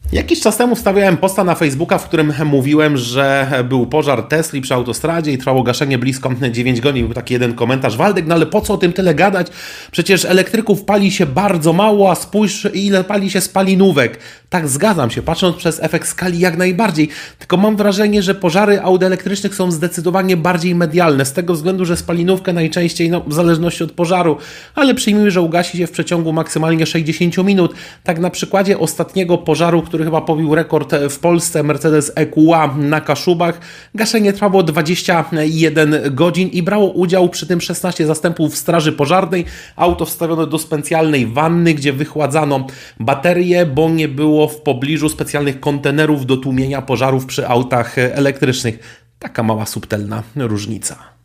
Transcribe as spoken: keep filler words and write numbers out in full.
Jakiś czas temu wstawiałem posta na Facebooka, w którym mówiłem, że był pożar Tesli przy autostradzie i trwało gaszenie blisko dziewięć godzin. Był taki jeden komentarz: Waldek, no ale po co o tym tyle gadać? Przecież elektryków pali się bardzo mało, a spójrz, ile pali się spalinówek. Tak, zgadzam się, patrząc przez efekt skali jak najbardziej. Tylko mam wrażenie, że pożary aut elektrycznych są zdecydowanie bardziej medialne, z tego względu, że spalinówkę najczęściej, no w zależności od pożaru, ale przyjmijmy, że ugasi się w przeciągu maksymalnie sześćdziesiąt minut. Tak na przykładzie ostatniego pożaru, który chyba pobił rekord w Polsce, Mercedes E Q A na Kaszubach, gaszenie trwało dwadzieścia jeden godzin i brało udział przy tym szesnaście zastępów straży pożarnej. Auto wstawione do specjalnej wanny, gdzie wychładzano baterie, bo nie było w pobliżu specjalnych kontenerów do tłumienia pożarów przy autach elektrycznych. Taka mała subtelna różnica.